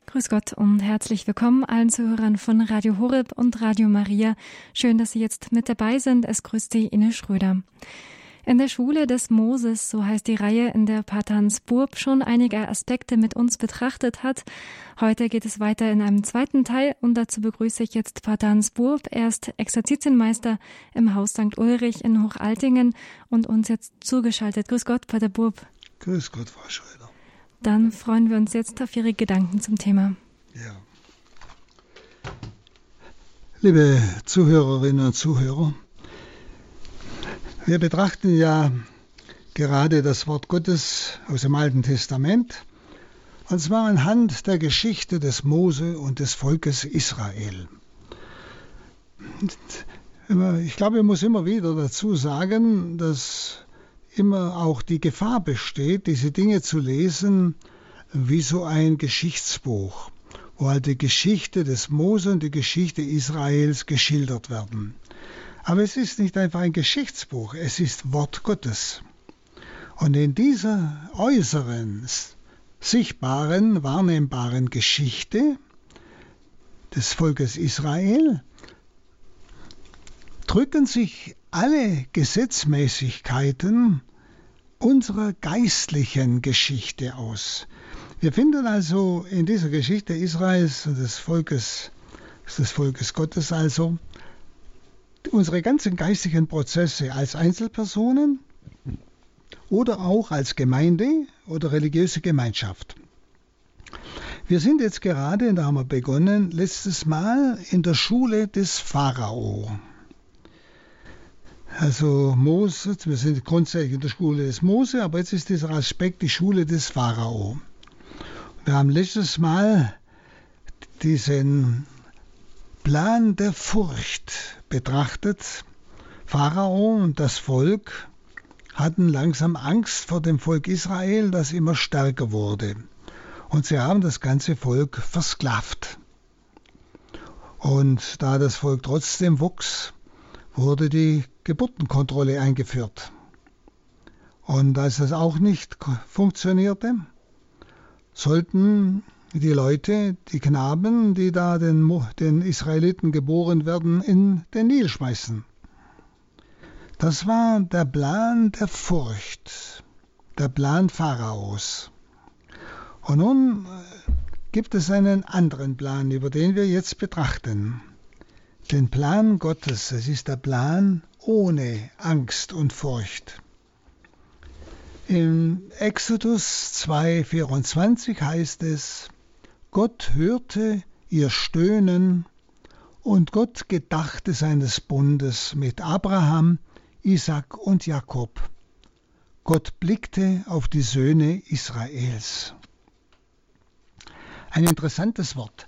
Grüß Gott und herzlich willkommen allen Zuhörern von Radio Horeb und Radio Maria. Schön, dass Sie jetzt mit dabei sind. Es grüßt Sie Ine Schröder. In der Schule des Moses, so heißt die Reihe, in der Pater Hans Burb schon einige Aspekte mit uns betrachtet hat. Heute geht es weiter in einem zweiten Teil und dazu begrüße ich jetzt Pater Hans Burb. Er ist Exerzitienmeister im Haus St. Ulrich in Hochaltingen und uns jetzt zugeschaltet. Grüß Gott, Pater Burb. Grüß Gott, Frau Schröder. Dann freuen wir uns jetzt auf Ihre Gedanken zum Thema. Ja. Liebe Zuhörerinnen und Zuhörer, wir betrachten ja gerade das Wort Gottes aus dem Alten Testament, und zwar anhand der Geschichte des Mose und des Volkes Israel. Ich glaube, ich muss immer wieder dazu sagen, dass immer auch die Gefahr besteht, diese Dinge zu lesen wie so ein Geschichtsbuch, wo halt die Geschichte des Mose und die Geschichte Israels geschildert werden. Aber es ist nicht einfach ein Geschichtsbuch, es ist Wort Gottes. Und in dieser äußeren, sichtbaren, wahrnehmbaren Geschichte des Volkes Israel drücken sich alle Gesetzmäßigkeiten unserer geistlichen Geschichte aus. Wir finden also in dieser Geschichte Israels und des Volkes Gottes also unsere ganzen geistigen Prozesse als Einzelpersonen oder auch als Gemeinde oder religiöse Gemeinschaft. Wir sind jetzt gerade, da haben wir begonnen, letztes Mal in der Schule des Pharao. Also Mose, wir sind grundsätzlich in der Schule des Mose, aber jetzt ist dieser Aspekt die Schule des Pharao. Wir haben letztes Mal diesen Plan der Furcht betrachtet. Pharao und das Volk hatten langsam Angst vor dem Volk Israel, das immer stärker wurde. Und sie haben das ganze Volk versklavt. Und da das Volk trotzdem wuchs, wurde die Geburtenkontrolle eingeführt. Und als das auch nicht funktionierte, sollten die Leute, die Knaben, die da den Israeliten geboren werden, in den Nil schmeißen. Das war der Plan der Furcht, der Plan Pharaos. Und nun gibt es einen anderen Plan, über den wir jetzt betrachten. Den Plan Gottes, es ist der Plan ohne Angst und Furcht. Im Exodus 2,24 heißt es: Gott hörte ihr Stöhnen und Gott gedachte seines Bundes mit Abraham, Isaak und Jakob. Gott blickte auf die Söhne Israels. Ein interessantes Wort.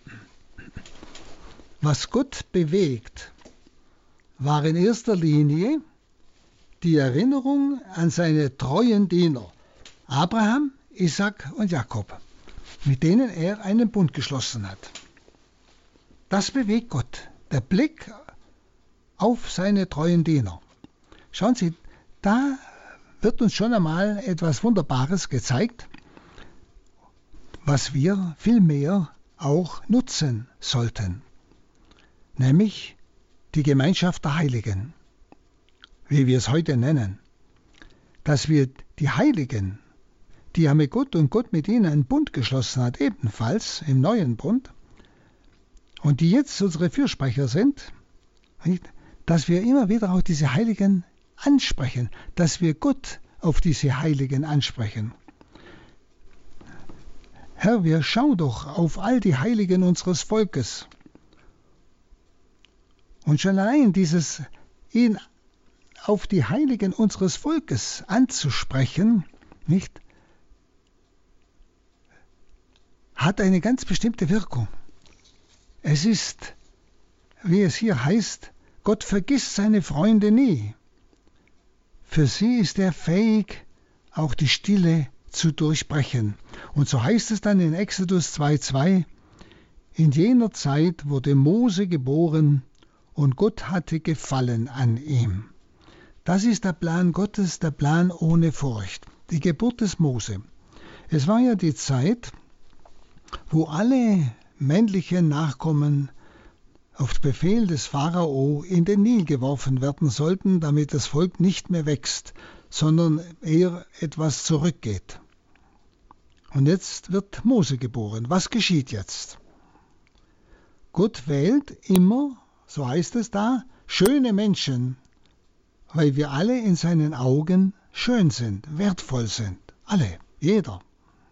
Was Gott bewegt, war in erster Linie die Erinnerung an seine treuen Diener, Abraham, Isaak und Jakob, mit denen er einen Bund geschlossen hat. Das bewegt Gott, der Blick auf seine treuen Diener. Schauen Sie, da wird uns schon einmal etwas Wunderbares gezeigt, was wir vielmehr auch nutzen sollten. Nämlich die Gemeinschaft der Heiligen, wie wir es heute nennen. Dass wir die Heiligen, die ja mit Gott und Gott mit ihnen einen Bund geschlossen hat, ebenfalls im neuen Bund, und die jetzt unsere Fürsprecher sind, dass wir immer wieder auch diese Heiligen ansprechen, dass wir Gott auf diese Heiligen ansprechen. Herr, wir schauen doch auf all die Heiligen unseres Volkes. Und schon allein ihn auf die Heiligen unseres Volkes anzusprechen, nicht, hat eine ganz bestimmte Wirkung. Es ist, wie es hier heißt, Gott vergisst seine Freunde nie. Für sie ist er fähig, auch die Stille zu durchbrechen. Und so heißt es dann in Exodus 2,2: In jener Zeit wurde Mose geboren, und Gott hatte Gefallen an ihm. Das ist der Plan Gottes, der Plan ohne Furcht. Die Geburt des Mose. Es war ja die Zeit, wo alle männlichen Nachkommen auf Befehl des Pharao in den Nil geworfen werden sollten, damit das Volk nicht mehr wächst, sondern eher etwas zurückgeht. Und jetzt wird Mose geboren. Was geschieht jetzt? Gott wählt immer, so heißt es da, schöne Menschen, weil wir alle in seinen Augen schön sind, wertvoll sind. Alle, jeder.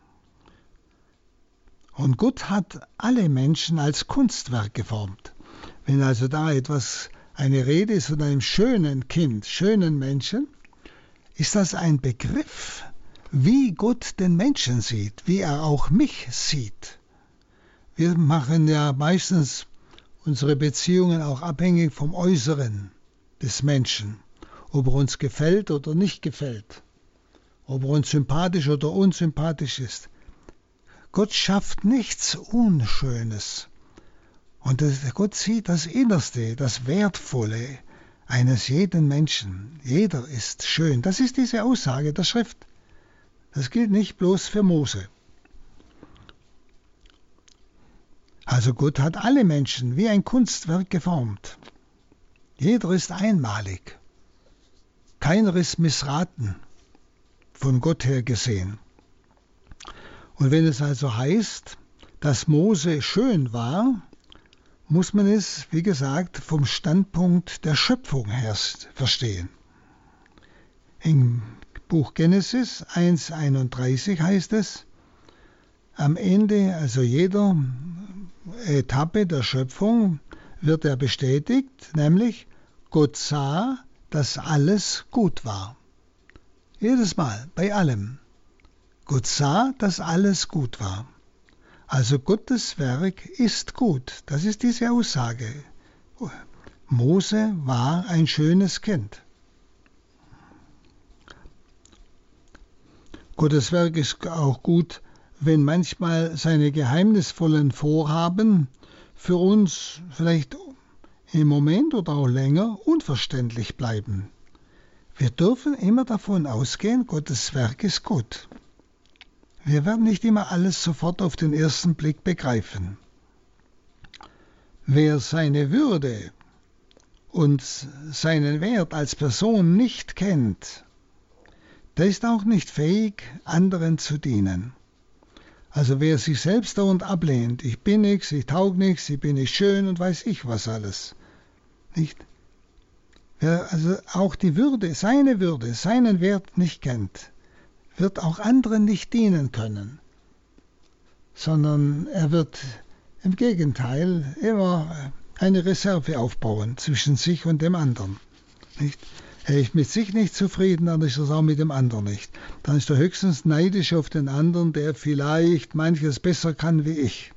Und Gott hat alle Menschen als Kunstwerk geformt. Wenn also da eine Rede ist von einem schönen Kind, schönen Menschen, ist das ein Begriff, wie Gott den Menschen sieht, wie er auch mich sieht. Wir machen ja meistens unsere Beziehungen auch abhängig vom Äußeren des Menschen, ob er uns gefällt oder nicht gefällt, ob er uns sympathisch oder unsympathisch ist. Gott schafft nichts Unschönes. Und Gott sieht das Innerste, das Wertvolle eines jeden Menschen. Jeder ist schön. Das ist diese Aussage der Schrift. Das gilt nicht bloß für Mose. Also Gott hat alle Menschen wie ein Kunstwerk geformt. Jeder ist einmalig. Keiner ist missraten, von Gott her gesehen. Und wenn es also heißt, dass Mose schön war, muss man es, wie gesagt, vom Standpunkt der Schöpfung her verstehen. Im Buch Genesis 1,31 heißt es, am Ende, also jeder Etappe der Schöpfung, wird er bestätigt, nämlich Gott sah, dass alles gut war. Jedes Mal, bei allem. Gott sah, dass alles gut war. Also Gottes Werk ist gut. Das ist diese Aussage. Mose war ein schönes Kind. Gottes Werk ist auch gut, wenn manchmal seine geheimnisvollen Vorhaben für uns vielleicht im Moment oder auch länger unverständlich bleiben. Wir dürfen immer davon ausgehen, Gottes Werk ist gut. Wir werden nicht immer alles sofort auf den ersten Blick begreifen. Wer seine Würde und seinen Wert als Person nicht kennt, der ist auch nicht fähig, anderen zu dienen. Also wer sich selbst dauernd ablehnt, ich bin nichts, ich taug nichts, ich bin nicht schön und weiß ich was alles. Nicht? Wer also auch die Würde, seinen Wert nicht kennt, wird auch anderen nicht dienen können, sondern er wird im Gegenteil immer eine Reserve aufbauen zwischen sich und dem anderen. Nicht? Er ist mit sich nicht zufrieden, dann ist er auch mit dem anderen nicht. Dann ist er höchstens neidisch auf den anderen, der vielleicht manches besser kann wie ich.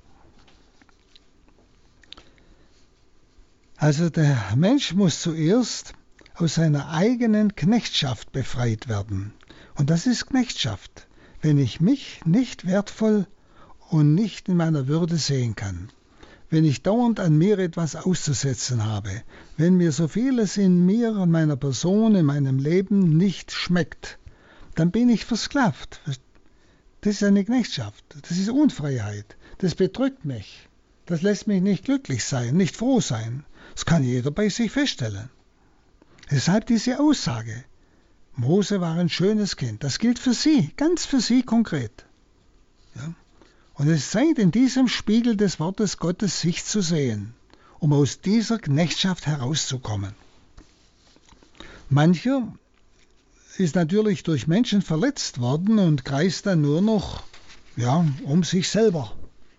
Also der Mensch muss zuerst aus seiner eigenen Knechtschaft befreit werden. Und das ist Knechtschaft, wenn ich mich nicht wertvoll und nicht in meiner Würde sehen kann. Wenn ich dauernd an mir etwas auszusetzen habe, wenn mir so vieles in mir und meiner Person, in meinem Leben nicht schmeckt, dann bin ich versklavt. Das ist eine Knechtschaft, das ist Unfreiheit, das bedrückt mich, das lässt mich nicht glücklich sein, nicht froh sein. Das kann jeder bei sich feststellen. Deshalb diese Aussage, Mose war ein schönes Kind, das gilt für Sie, ganz für Sie konkret. Ja? Und es zeigt in diesem Spiegel des Wortes Gottes sich zu sehen, um aus dieser Knechtschaft herauszukommen. Mancher ist natürlich durch Menschen verletzt worden und kreist dann nur noch um sich selber.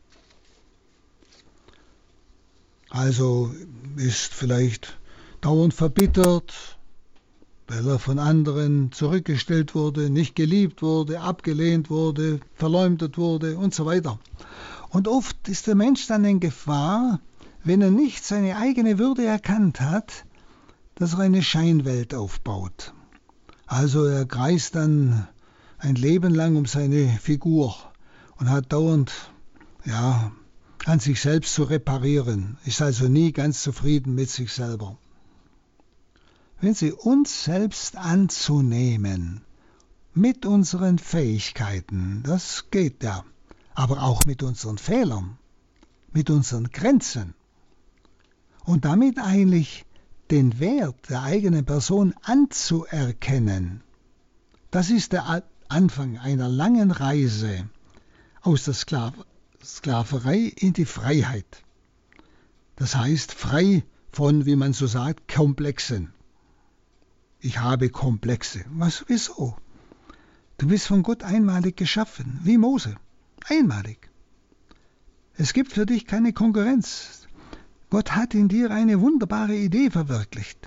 Also ist vielleicht dauernd verbittert, weil er von anderen zurückgestellt wurde, nicht geliebt wurde, abgelehnt wurde, verleumdet wurde und so weiter. Und oft ist der Mensch dann in Gefahr, wenn er nicht seine eigene Würde erkannt hat, dass er eine Scheinwelt aufbaut. Also er kreist dann ein Leben lang um seine Figur und hat dauernd an sich selbst zu reparieren, ist also nie ganz zufrieden mit sich selber. Wenn Sie uns selbst anzunehmen, mit unseren Fähigkeiten, das geht ja, aber auch mit unseren Fehlern, mit unseren Grenzen und damit eigentlich den Wert der eigenen Person anzuerkennen. Das ist der Anfang einer langen Reise aus der Sklaverei in die Freiheit. Das heißt, frei von, wie man so sagt, Komplexen. Ich habe Komplexe. Wieso? Du bist von Gott einmalig geschaffen, wie Mose. Einmalig. Es gibt für dich keine Konkurrenz. Gott hat in dir eine wunderbare Idee verwirklicht.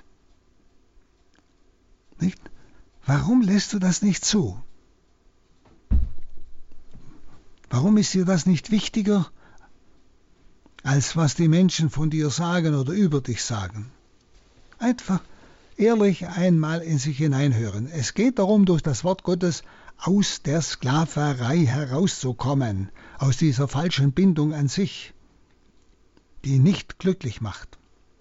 Nicht? Warum lässt du das nicht zu? Warum ist dir das nicht wichtiger, als was die Menschen von dir sagen oder über dich sagen? Einfach ehrlich einmal in sich hineinhören. Es geht darum, durch das Wort Gottes aus der Sklaverei herauszukommen, aus dieser falschen Bindung an sich, die nicht glücklich macht.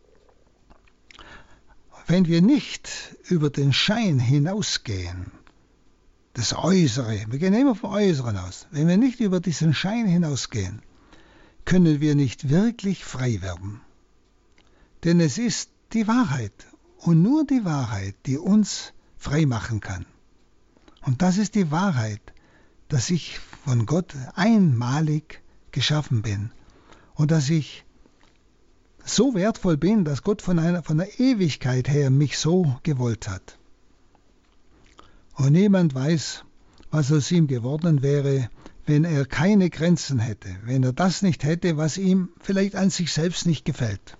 Wenn wir nicht über den Schein hinausgehen, das Äußere, wir gehen immer vom Äußeren aus, wenn wir nicht über diesen Schein hinausgehen, können wir nicht wirklich frei werden. Denn es ist die Wahrheit und nur die Wahrheit, die uns frei machen kann. Und das ist die Wahrheit, dass ich von Gott einmalig geschaffen bin und dass ich so wertvoll bin, dass Gott von der Ewigkeit her mich so gewollt hat. Und niemand weiß, was aus ihm geworden wäre, wenn er keine Grenzen hätte, wenn er das nicht hätte, was ihm vielleicht an sich selbst nicht gefällt.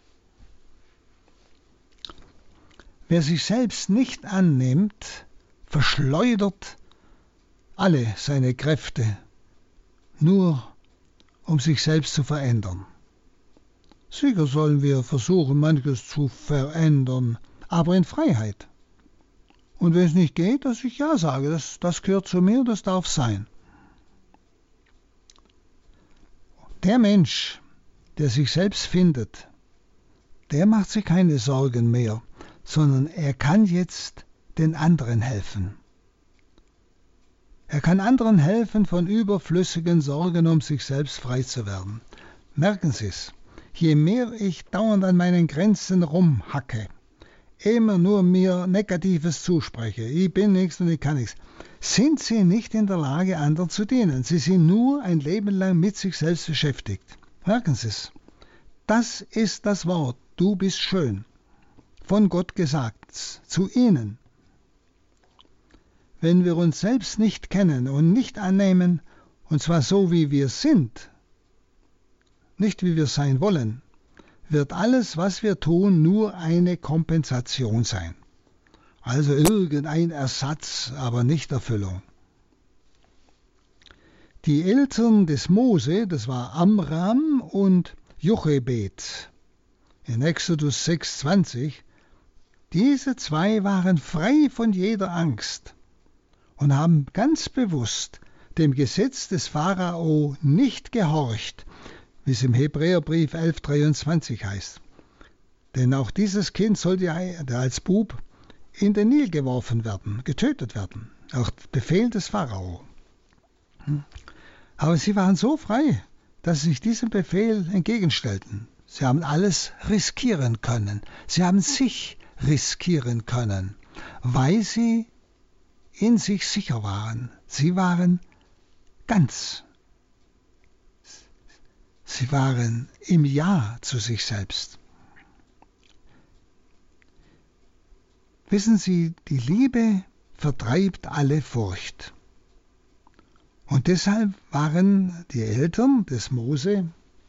Wer sich selbst nicht annimmt, verschleudert alle seine Kräfte, nur um sich selbst zu verändern. Sicher sollen wir versuchen, manches zu verändern, aber in Freiheit. Und wenn es nicht geht, dass ich ja sage, das gehört zu mir, das darf sein. Der Mensch, der sich selbst findet, der macht sich keine Sorgen mehr, sondern er kann jetzt den anderen helfen. Er kann anderen helfen, von überflüssigen Sorgen um sich selbst frei zu werden. Merken Sie es, je mehr ich dauernd an meinen Grenzen rumhacke, immer nur mir Negatives zuspreche, ich bin nichts und ich kann nichts, sind Sie nicht in der Lage, anderen zu dienen. Sie sind nur ein Leben lang mit sich selbst beschäftigt. Merken Sie es. Das ist das Wort, du bist schön, von Gott gesagt, zu Ihnen. Wenn wir uns selbst nicht kennen und nicht annehmen, und zwar so, wie wir sind, nicht wie wir sein wollen, wird alles, was wir tun, nur eine Kompensation sein. Also irgendein Ersatz, aber nicht Erfüllung. Die Eltern des Mose, das war Amram und Jochebed, in Exodus 6,20, diese zwei waren frei von jeder Angst und haben ganz bewusst dem Gesetz des Pharao nicht gehorcht, wie es im Hebräerbrief 11,23 heißt. Denn auch dieses Kind sollte als Bub in den Nil geworfen werden, getötet werden. Auch Befehl des Pharao. Aber sie waren so frei, dass sie sich diesem Befehl entgegenstellten. Sie haben alles riskieren können. Sie haben sich riskieren können, weil sie in sich sicher waren. Sie waren ganz. Sie waren im Ja zu sich selbst. Wissen Sie, die Liebe vertreibt alle Furcht. Und deshalb waren die Eltern des Mose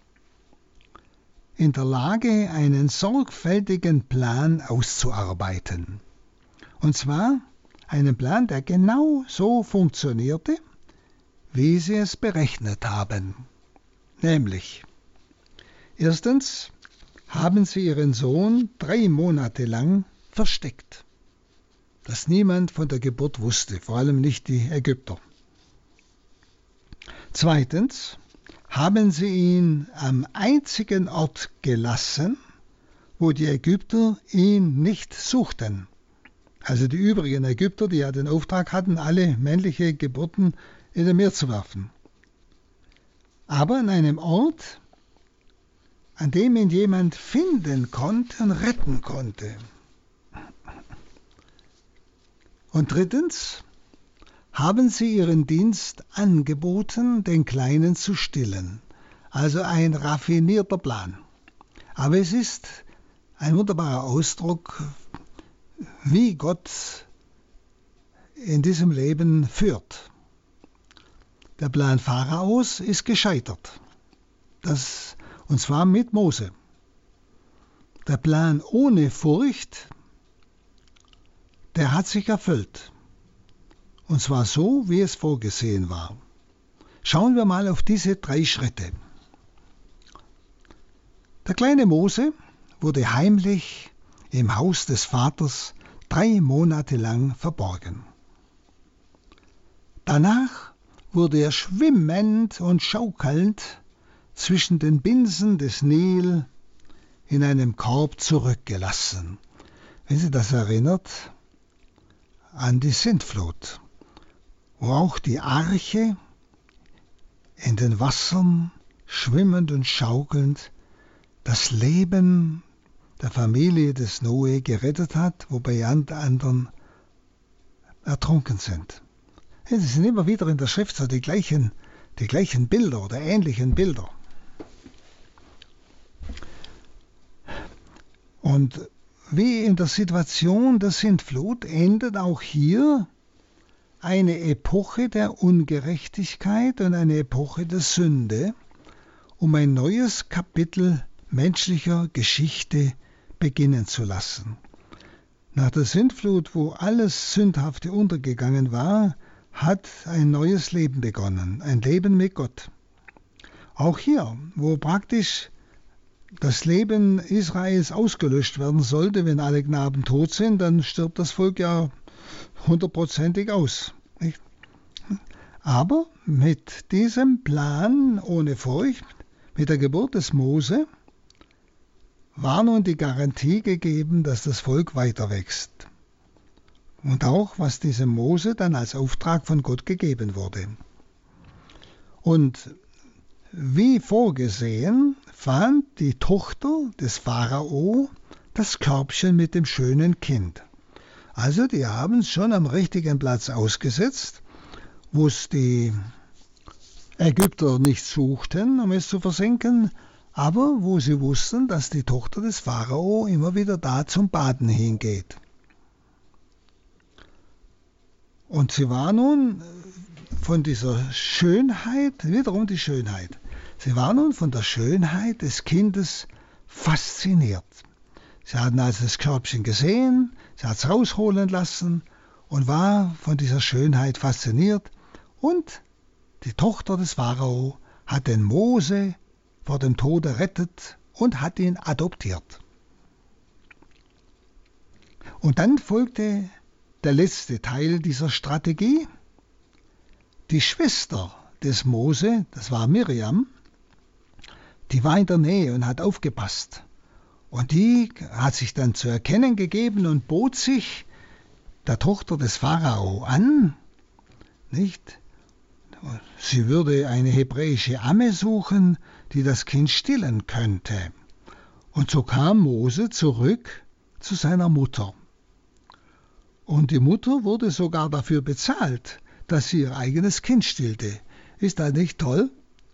in der Lage, einen sorgfältigen Plan auszuarbeiten. Und zwar einen Plan, der genau so funktionierte, wie sie es berechnet haben. Nämlich, erstens haben sie ihren Sohn 3 Monate lang versteckt, dass niemand von der Geburt wusste, vor allem nicht die Ägypter. Zweitens haben sie ihn am einzigen Ort gelassen, wo die Ägypter ihn nicht suchten. Also die übrigen Ägypter, die ja den Auftrag hatten, alle männliche Geburten in das Meer zu werfen. aber an einem Ort, an dem ihn jemand finden konnte und retten konnte. Und drittens haben sie ihren Dienst angeboten, den Kleinen zu stillen. Also ein raffinierter Plan. Aber es ist ein wunderbarer Ausdruck, wie Gott in diesem Leben führt. Der Plan Pharaos ist gescheitert. Und zwar mit Mose. Der Plan ohne Furcht, der hat sich erfüllt. Und zwar so, wie es vorgesehen war. Schauen wir mal auf diese 3 Schritte. Der kleine Mose wurde heimlich im Haus des Vaters 3 Monate lang verborgen. Danach wurde er schwimmend und schaukelnd zwischen den Binsen des Nil in einem Korb zurückgelassen. Wenn Sie das erinnert an die Sintflut, wo auch die Arche in den Wassern schwimmend und schaukelnd das Leben der Familie des Noe gerettet hat, wobei anderen ertrunken sind. Sie sind immer wieder in der Schrift so die gleichen Bilder oder ähnlichen Bilder. Und wie in der Situation der Sintflut endet auch hier eine Epoche der Ungerechtigkeit und eine Epoche der Sünde, um ein neues Kapitel menschlicher Geschichte beginnen zu lassen. Nach der Sintflut, wo alles Sündhafte untergegangen war, hat ein neues Leben begonnen, ein Leben mit Gott. Auch hier, wo praktisch das Leben Israels ausgelöscht werden sollte, wenn alle Knaben tot sind, dann stirbt das Volk ja 100%ig aus. Nicht? Aber mit diesem Plan ohne Furcht, mit der Geburt des Mose, war nun die Garantie gegeben, dass das Volk weiter wächst. Und auch, was diesem Mose dann als Auftrag von Gott gegeben wurde. Und wie vorgesehen, fand die Tochter des Pharao das Körbchen mit dem schönen Kind. Also die haben es schon am richtigen Platz ausgesetzt, wo es die Ägypter nicht suchten, um es zu versenken, aber wo sie wussten, dass die Tochter des Pharao immer wieder da zum Baden hingeht. Und sie war nun von dieser Schönheit, wiederum die Schönheit, sie war nun von der Schönheit des Kindes fasziniert. Sie hatten also das Körbchen gesehen, sie hat es rausholen lassen und war von dieser Schönheit fasziniert. Und die Tochter des Pharao hat den Mose vor dem Tod errettet und hat ihn adoptiert. Und dann folgte der letzte Teil dieser Strategie. Die Schwester des Mose, das war Miriam, die war in der Nähe und hat aufgepasst. Und die hat sich dann zu erkennen gegeben und bot sich der Tochter des Pharao an, nicht? Sie würde eine hebräische Amme suchen, die das Kind stillen könnte. Und so kam Mose zurück zu seiner Mutter. Und die Mutter wurde sogar dafür bezahlt, dass sie ihr eigenes Kind stillte. Ist das nicht toll?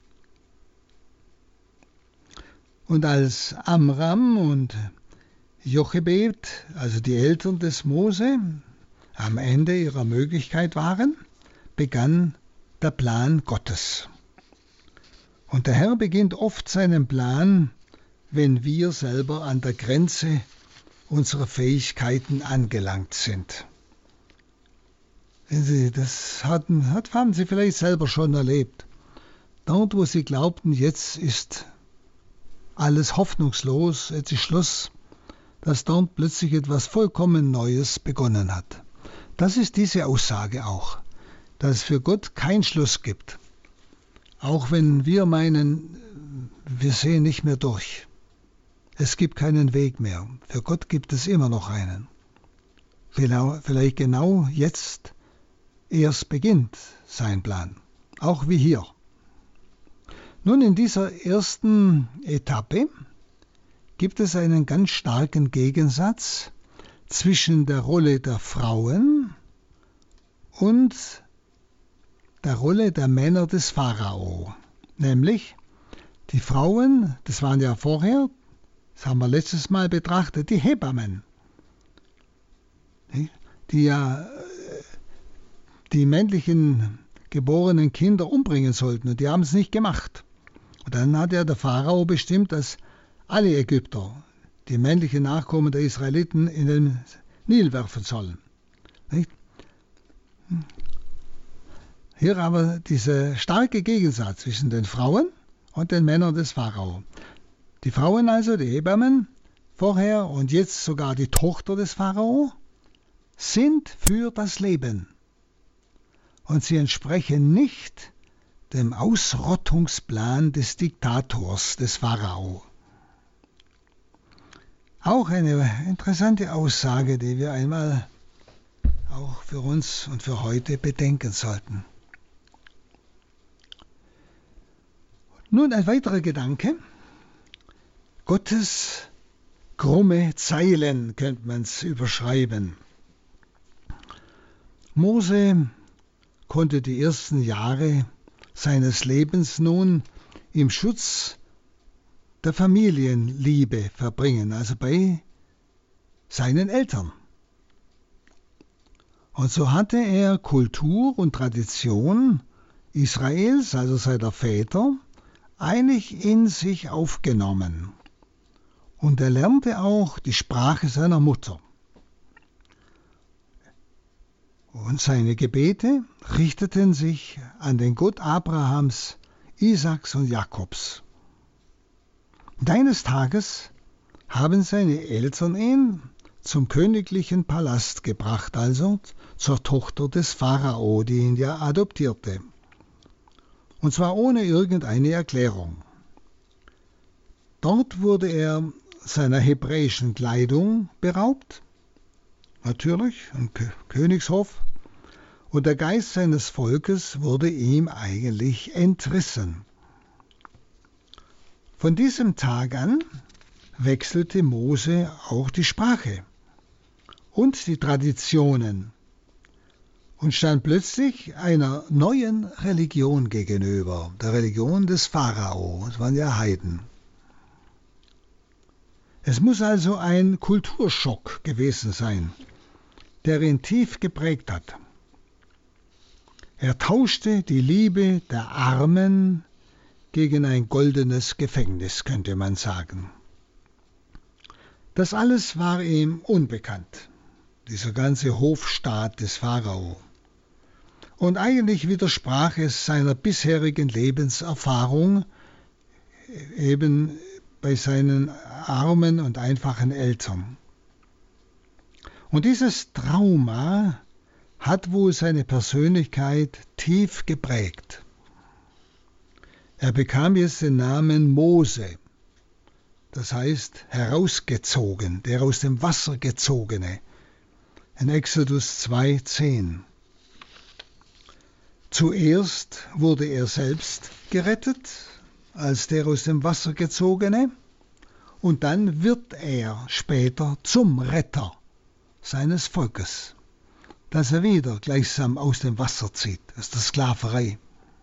Und als Amram und Jochebed, also die Eltern des Mose, am Ende ihrer Möglichkeit waren, begann der Plan Gottes. Und der Herr beginnt oft seinen Plan, wenn wir selber an der Grenze unserer Fähigkeiten angelangt sind. Das haben Sie vielleicht selber schon erlebt. Dort, wo Sie glaubten, jetzt ist alles hoffnungslos, jetzt ist Schluss, dass dort plötzlich etwas vollkommen Neues begonnen hat. Das ist diese Aussage auch, dass es für Gott keinen Schluss gibt. Auch wenn wir meinen, wir sehen nicht mehr durch. Es gibt keinen Weg mehr. Für Gott gibt es immer noch einen. Vielleicht genau jetzt erst beginnt sein Plan. Auch wie hier. Nun, in dieser ersten Etappe gibt es einen ganz starken Gegensatz zwischen der Rolle der Frauen und der Rolle der Männer des Pharao. Nämlich die Frauen, das waren ja vorher, das haben wir letztes Mal betrachtet, die Hebammen, die ja die männlichen geborenen Kinder umbringen sollten, und die haben es nicht gemacht. Und dann hat ja der Pharao bestimmt, dass alle Ägypter die männlichen Nachkommen der Israeliten in den Nil werfen sollen. Nicht? Hier aber dieser starke Gegensatz zwischen den Frauen und den Männern des Pharao. Die Frauen also, die Hebammen, vorher und jetzt sogar die Tochter des Pharao, sind für das Leben. Und sie entsprechen nicht dem Ausrottungsplan des Diktators, des Pharao. Auch eine interessante Aussage, die wir einmal auch für uns und für heute bedenken sollten. Nun ein weiterer Gedanke. Gottes krumme Zeilen könnte man es überschreiben. Mose konnte die ersten Jahre seines Lebens nun im Schutz der Familienliebe verbringen, also bei seinen Eltern. Und so hatte er Kultur und Tradition Israels, also seiner Väter, einig in sich aufgenommen. Und er lernte auch die Sprache seiner Mutter. Und seine Gebete richteten sich an den Gott Abrahams, Isaaks und Jakobs. Und eines Tages haben seine Eltern ihn zum königlichen Palast gebracht, also zur Tochter des Pharao, die ihn ja adoptierte. Und zwar ohne irgendeine Erklärung. Dort wurde er seiner hebräischen Kleidung beraubt, natürlich, im Königshof, und der Geist seines Volkes wurde ihm eigentlich entrissen. Von diesem Tag an wechselte Mose auch die Sprache und die Traditionen und stand plötzlich einer neuen Religion gegenüber, der Religion des Pharao. Das waren ja Heiden. Es muss also ein Kulturschock gewesen sein, der ihn tief geprägt hat. Er tauschte die Liebe der Armen gegen ein goldenes Gefängnis, könnte man sagen. Das alles war ihm unbekannt, dieser ganze Hofstaat des Pharao. Und eigentlich widersprach es seiner bisherigen Lebenserfahrung, eben bei seinen armen und einfachen Eltern. Und dieses Trauma hat wohl seine Persönlichkeit tief geprägt. Er bekam jetzt den Namen Mose, das heißt herausgezogen, der aus dem Wasser gezogene, in Exodus 2,10. Zuerst wurde er selbst gerettet, als der aus dem Wasser gezogene, und dann wird er später zum Retter seines Volkes, das er wieder gleichsam aus dem Wasser zieht, aus der Sklaverei.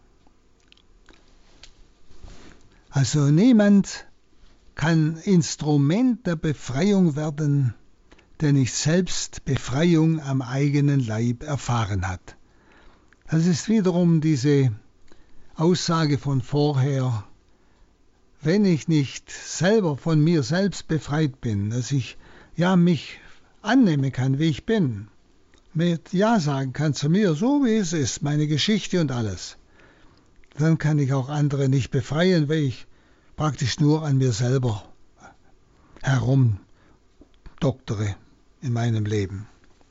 Also niemand kann Instrument der Befreiung werden, der nicht selbst Befreiung am eigenen Leib erfahren hat. Das ist wiederum diese Aussage von vorher, wenn ich nicht selber von mir selbst befreit bin, dass ich mich annehmen kann, wie ich bin, mit Ja sagen kann zu mir, so wie es ist, meine Geschichte und alles, dann kann ich auch andere nicht befreien, weil ich praktisch nur an mir selber herumdoktere in meinem Leben.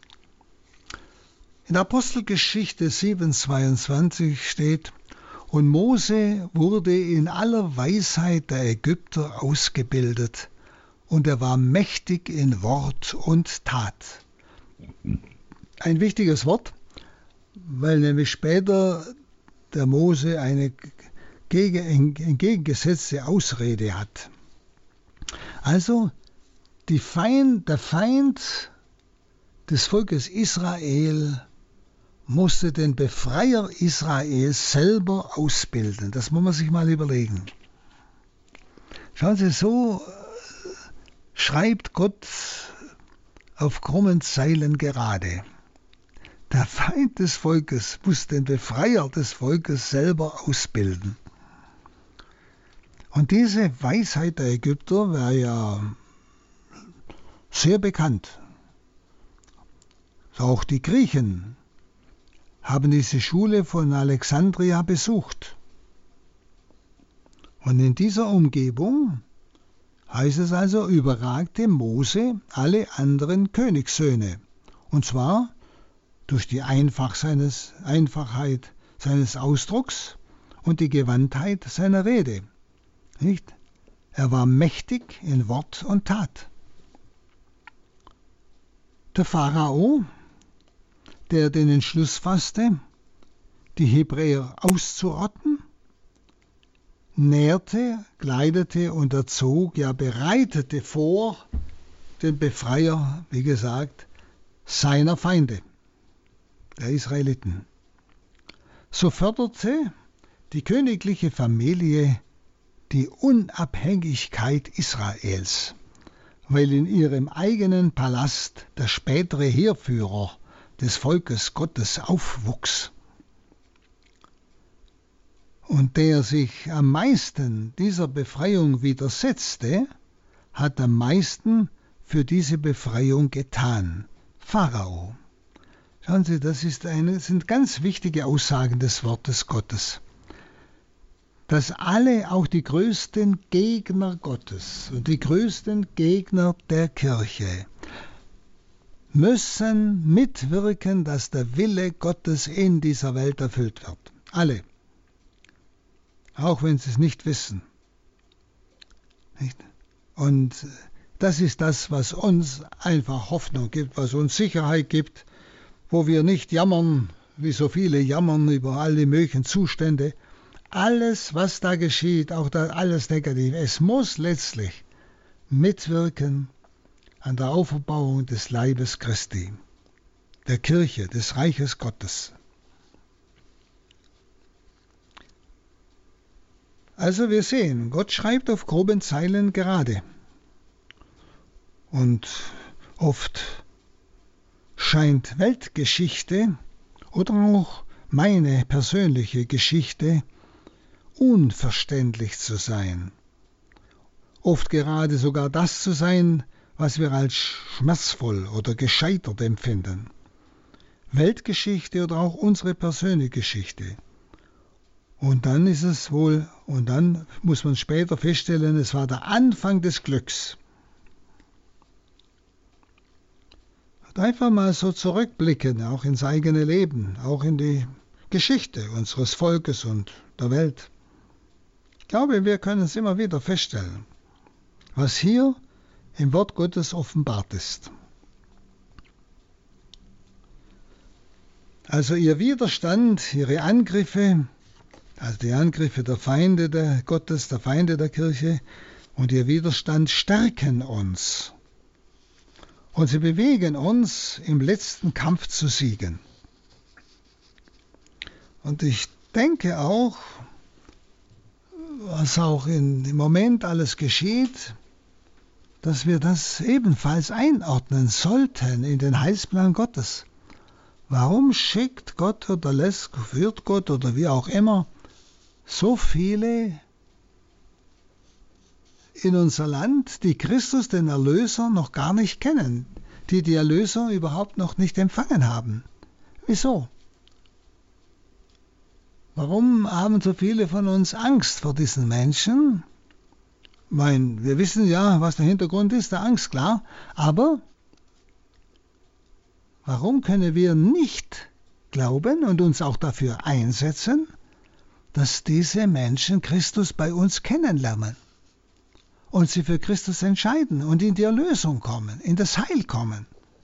In Apostelgeschichte 7,22 steht, und Mose wurde in aller Weisheit der Ägypter ausgebildet, und er war mächtig in Wort und Tat. Ein wichtiges Wort, weil nämlich später der Mose eine entgegengesetzte Ausrede hat. Also der Feind des Volkes Israel musste den Befreier Israels selber ausbilden. Das muss man sich mal überlegen. Schauen Sie, so schreibt Gott auf krummen Zeilen gerade. Der Feind des Volkes muss den Befreier des Volkes selber ausbilden. Und diese Weisheit der Ägypter war ja sehr bekannt. Auch die Griechen haben diese Schule von Alexandria besucht. Und in dieser Umgebung, heißt es also, überragte Mose alle anderen Königssöhne. Und zwar durch die Einfachheit seines Ausdrucks und die Gewandtheit seiner Rede. Nicht? Er war mächtig in Wort und Tat. Der Pharao, der den Entschluss fasste, die Hebräer auszurotten, nährte, kleidete und erzog, ja bereitete vor den Befreier, wie gesagt, seiner Feinde, der Israeliten. So förderte die königliche Familie die Unabhängigkeit Israels, weil in ihrem eigenen Palast der spätere Heerführer des Volkes Gottes aufwuchs. Und der sich am meisten dieser Befreiung widersetzte, hat am meisten für diese Befreiung getan. Pharao. Schauen Sie, das sind ganz wichtige Aussagen des Wortes Gottes. Dass alle, auch die größten Gegner Gottes und die größten Gegner der Kirche, müssen mitwirken, dass der Wille Gottes in dieser Welt erfüllt wird. Alle. Auch wenn sie es nicht wissen. Nicht? Und das ist das, was uns einfach Hoffnung gibt, was uns Sicherheit gibt, wo wir nicht jammern, wie so viele jammern über alle möglichen Zustände. Alles, was da geschieht, auch da alles negativ, es muss letztlich mitwirken an der Auferbauung des Leibes Christi, der Kirche, des Reiches Gottes. Also wir sehen, Gott schreibt auf groben Zeilen gerade. Und oft scheint Weltgeschichte oder auch meine persönliche Geschichte unverständlich zu sein. Oft gerade sogar das zu sein, was wir als schmerzvoll oder gescheitert empfinden. Weltgeschichte oder auch unsere persönliche Geschichte. Und dann muss man später feststellen, es war der Anfang des Glücks. Und einfach mal so zurückblicken, auch ins eigene Leben, auch in die Geschichte unseres Volkes und der Welt. Ich glaube, wir können es immer wieder feststellen, was hier im Wort Gottes offenbart ist. Also ihr Widerstand, ihre Angriffe, also die Angriffe der Feinde Gottes, der Feinde der Kirche und ihr Widerstand stärken uns. Und sie bewegen uns, im letzten Kampf zu siegen. Und ich denke auch, was auch im Moment alles geschieht, dass wir das ebenfalls einordnen sollten in den Heilsplan Gottes. Warum schickt Gott oder führt Gott oder wie auch immer so viele in unser Land, die Christus, den Erlöser, noch gar nicht kennen, die Erlösung überhaupt noch nicht empfangen haben? Wieso? Warum haben so viele von uns Angst vor diesen Menschen? Ich meine, wir wissen ja, was der Hintergrund ist, der Angst, klar. Aber warum können wir nicht glauben und uns auch dafür einsetzen, dass diese Menschen Christus bei uns kennenlernen und sie für Christus entscheiden und in die Erlösung kommen, in das Heil kommen?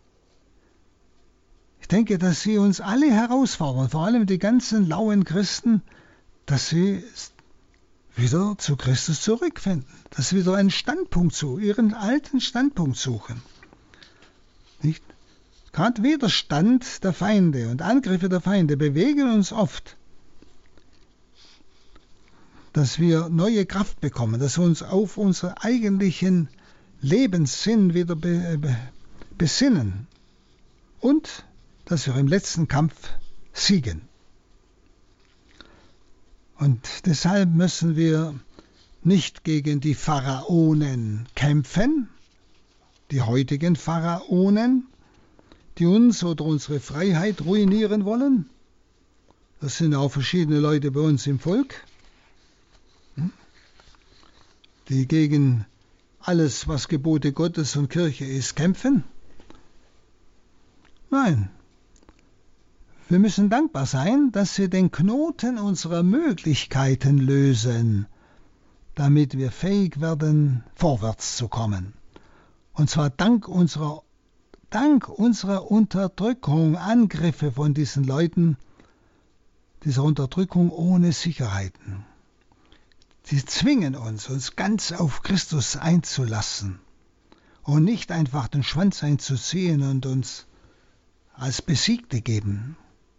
Ich denke, dass sie uns alle herausfordern, vor allem die ganzen lauen Christen, dass sie wieder zu Christus zurückfinden, dass sie wieder einen Standpunkt suchen, ihren alten Standpunkt suchen. Nicht? Gerade Widerstand der Feinde und Angriffe der Feinde bewegen uns oft, dass wir neue Kraft bekommen, dass wir uns auf unseren eigentlichen Lebenssinn wieder besinnen und dass wir im letzten Kampf siegen. Und deshalb müssen wir nicht gegen die Pharaonen kämpfen, die heutigen Pharaonen, die uns oder unsere Freiheit ruinieren wollen. Das sind auch verschiedene Leute bei uns im Volk, die gegen alles, was Gebote Gottes und Kirche ist, kämpfen. Nein, wir müssen dankbar sein, dass sie den Knoten unserer Möglichkeiten lösen, damit wir fähig werden, vorwärts zu kommen. Und zwar dank unserer Unterdrückung, Angriffe von diesen Leuten, dieser Unterdrückung ohne Sicherheiten. Sie zwingen uns ganz auf Christus einzulassen und nicht einfach den Schwanz einzuziehen und uns als Besiegte geben,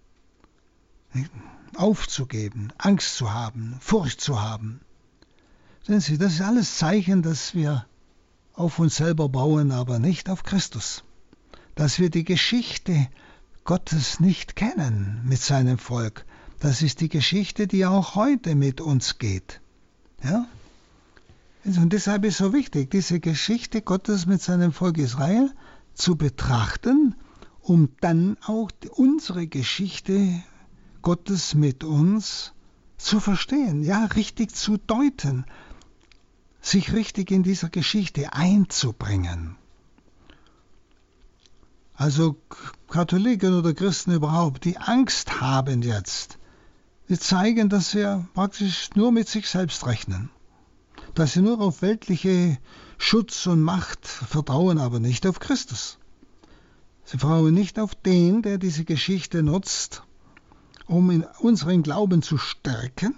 aufzugeben, Angst zu haben, Furcht zu haben. Sehen Sie, das ist alles Zeichen, dass wir auf uns selber bauen, aber nicht auf Christus. Dass wir die Geschichte Gottes nicht kennen mit seinem Volk. Das ist die Geschichte, die auch heute mit uns geht. Ja? Und deshalb ist es so wichtig, diese Geschichte Gottes mit seinem Volk Israel zu betrachten, um dann auch unsere Geschichte Gottes mit uns zu verstehen, ja, richtig zu deuten, sich richtig in dieser Geschichte einzubringen. Also Katholiken oder Christen überhaupt, die Angst haben jetzt, die zeigen, dass sie praktisch nur mit sich selbst rechnen, dass sie nur auf weltliche Schutz und Macht vertrauen, aber nicht auf Christus. Sie vertrauen nicht auf den, der diese Geschichte nutzt, um in unseren Glauben zu stärken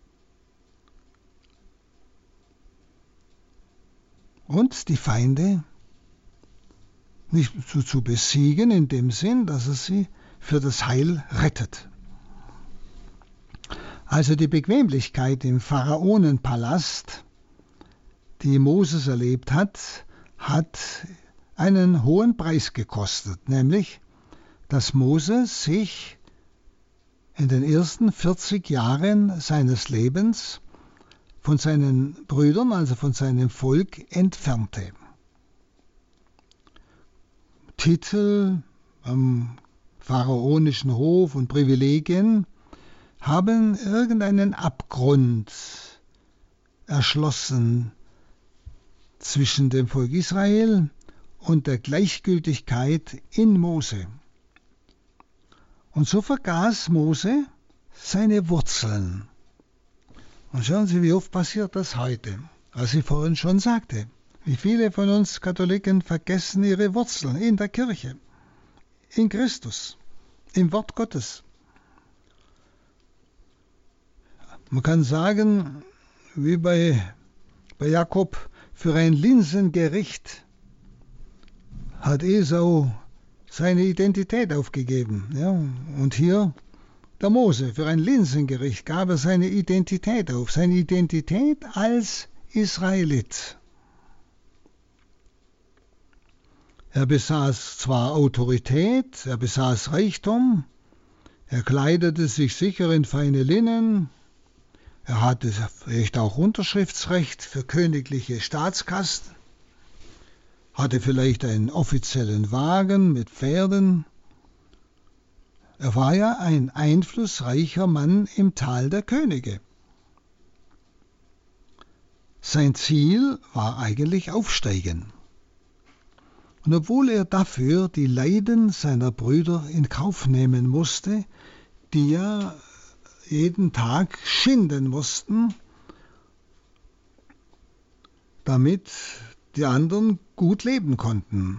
und die Feinde nicht zu besiegen, in dem Sinn, dass er sie für das Heil rettet. Also die Bequemlichkeit im Pharaonenpalast, die Moses erlebt hat, hat einen hohen Preis gekostet, nämlich, dass Moses sich in den ersten 40 Jahren seines Lebens von seinen Brüdern, also von seinem Volk, entfernte. Titel am pharaonischen Hof und Privilegien haben irgendeinen Abgrund erschlossen zwischen dem Volk Israel und der Gleichgültigkeit in Mose. Und so vergaß Mose seine Wurzeln. Und schauen Sie, wie oft passiert das heute, was ich vorhin schon sagte. Wie viele von uns Katholiken vergessen ihre Wurzeln in der Kirche, in Christus, im Wort Gottes. Man kann sagen, wie bei Jakob, für ein Linsengericht hat Esau seine Identität aufgegeben. Ja? Und hier der Mose, für ein Linsengericht gab er seine Identität auf, seine Identität als Israelit. Er besaß zwar Autorität, er besaß Reichtum, er kleidete sich sicher in feine Linnen, er hatte vielleicht auch Unterschriftsrecht für königliche Staatskasten, hatte vielleicht einen offiziellen Wagen mit Pferden. Er war ja ein einflussreicher Mann im Tal der Könige. Sein Ziel war eigentlich Aufsteigen. Und obwohl er dafür die Leiden seiner Brüder in Kauf nehmen musste, die ja jeden Tag schinden mussten, damit die anderen gut leben konnten.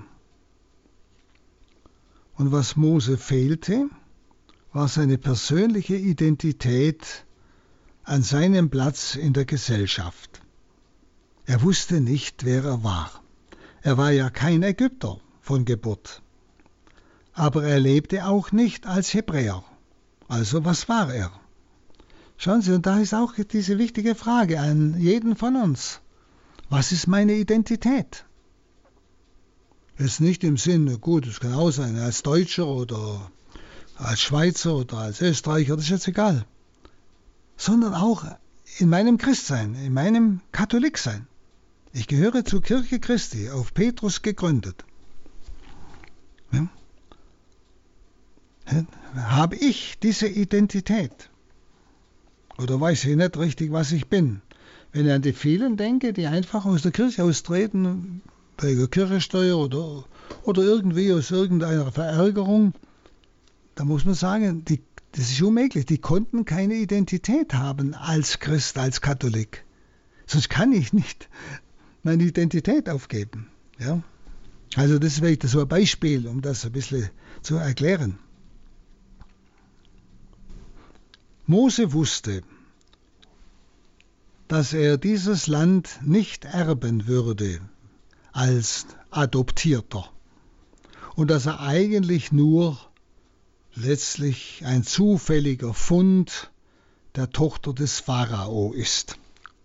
Und was Mose fehlte, war seine persönliche Identität an seinem Platz in der Gesellschaft. Er wusste nicht, wer er war. Er war ja kein Ägypter von Geburt. Aber er lebte auch nicht als Hebräer. Also was war er? Schauen Sie, und da ist auch diese wichtige Frage an jeden von uns. Was ist meine Identität? Jetzt nicht im Sinne, gut, es kann auch sein, als Deutscher oder als Schweizer oder als Österreicher, das ist jetzt egal. Sondern auch in meinem Christsein, in meinem Katholiksein. Ich gehöre zur Kirche Christi, auf Petrus gegründet. Ja? Habe ich diese Identität? Oder weiß ich nicht richtig, was ich bin? Wenn ich an die vielen denke, die einfach aus der Kirche austreten, wegen Kirchensteuer oder irgendwie aus irgendeiner Verärgerung, da muss man sagen, das ist unmöglich. Die konnten keine Identität haben als Christ, als Katholik. Sonst kann ich nicht meine Identität aufgeben. Ja? Also das wäre so ein Beispiel, um das ein bisschen zu erklären. Mose wusste, dass er dieses Land nicht erben würde als Adoptierter und dass er eigentlich nur letztlich ein zufälliger Fund der Tochter des Pharao ist.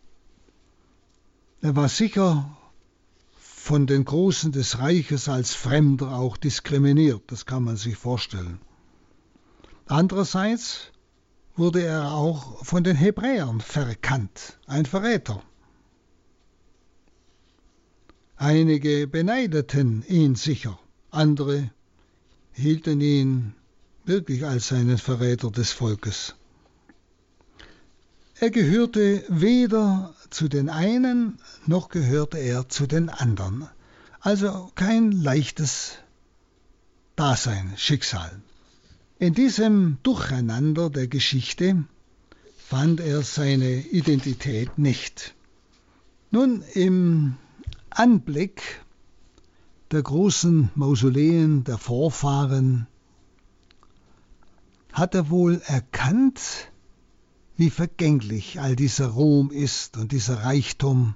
Er war sicher von den Großen des Reiches als Fremder auch diskriminiert, das kann man sich vorstellen. Andererseits wurde er auch von den Hebräern verkannt, ein Verräter. Einige beneideten ihn sicher, andere hielten ihn wirklich als einen Verräter des Volkes. Er gehörte weder zu den einen, noch gehörte er zu den anderen. Also kein leichtes Dasein, Schicksal. In diesem Durcheinander der Geschichte fand er seine Identität nicht. Nun, im Anblick der großen Mausoleen der Vorfahren hat er wohl erkannt, wie vergänglich all dieser Ruhm ist und dieser Reichtum,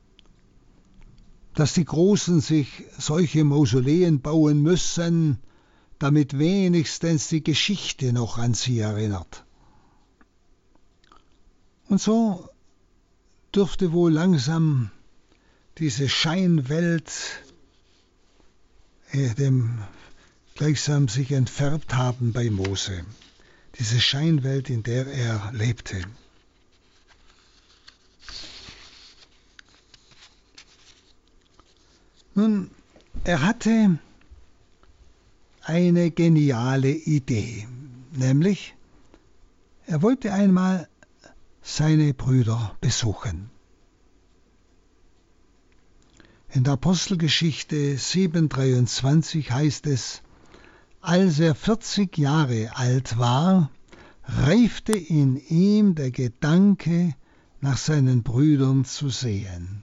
dass die Großen sich solche Mausoleen bauen müssen, damit wenigstens die Geschichte noch an sie erinnert. Und so dürfte wohl langsam diese Scheinwelt dem gleichsam sich entfärbt haben bei Mose. Diese Scheinwelt, in der er lebte. Nun, er hatte eine geniale Idee, nämlich er wollte einmal seine Brüder besuchen. In der Apostelgeschichte 7,23 heißt es: Als er 40 Jahre alt war, reifte in ihm der Gedanke, nach seinen Brüdern zu sehen.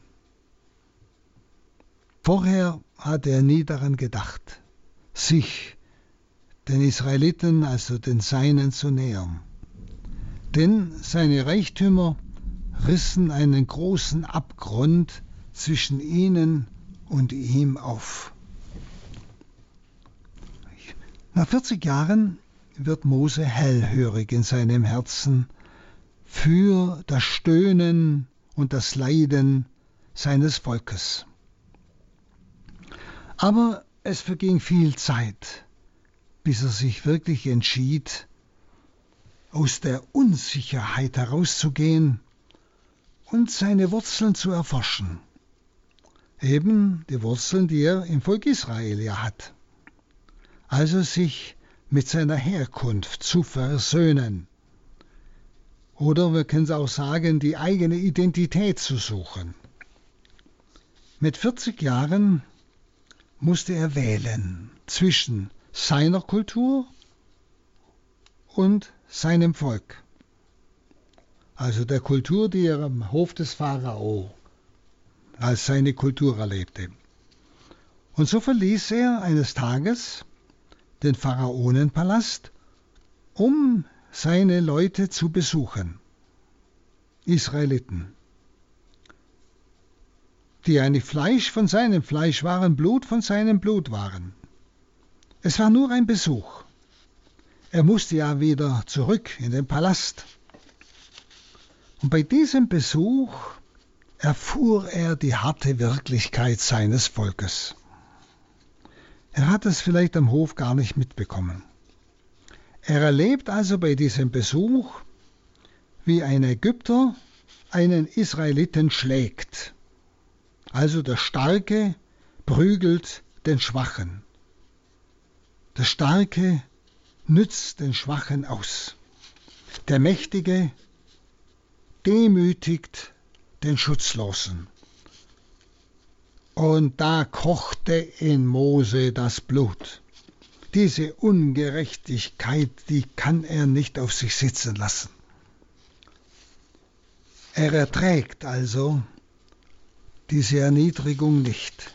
Vorher hatte er nie daran gedacht, sich den Israeliten, also den Seinen, zu nähern. Denn seine Reichtümer rissen einen großen Abgrund zwischen ihnen und ihm auf. Nach 40 Jahren wird Mose hellhörig in seinem Herzen für das Stöhnen und das Leiden seines Volkes. Aber es verging viel Zeit, bis er sich wirklich entschied, aus der Unsicherheit herauszugehen und seine Wurzeln zu erforschen. Eben die Wurzeln, die er im Volk Israel ja hat. Also sich mit seiner Herkunft zu versöhnen. Oder wir können es auch sagen, die eigene Identität zu suchen. Mit 40 Jahren musste er wählen zwischen seiner Kultur und seinem Volk. Also der Kultur, die er am Hof des Pharao als seine Kultur erlebte. Und so verließ er eines Tages den Pharaonenpalast, um seine Leute zu besuchen. Israeliten, die ja nicht Fleisch von seinem Fleisch waren, Blut von seinem Blut waren. Es war nur ein Besuch. Er musste ja wieder zurück in den Palast. Und bei diesem Besuch erfuhr er die harte Wirklichkeit seines Volkes. Er hat es vielleicht am Hof gar nicht mitbekommen. Er erlebt also bei diesem Besuch, wie ein Ägypter einen Israeliten schlägt. Also der Starke prügelt den Schwachen. Der Starke nützt den Schwachen aus. Der Mächtige demütigt den Schutzlosen. Und da kochte in Mose das Blut. Diese Ungerechtigkeit, die kann er nicht auf sich sitzen lassen. Er erträgt also diese Erniedrigung nicht.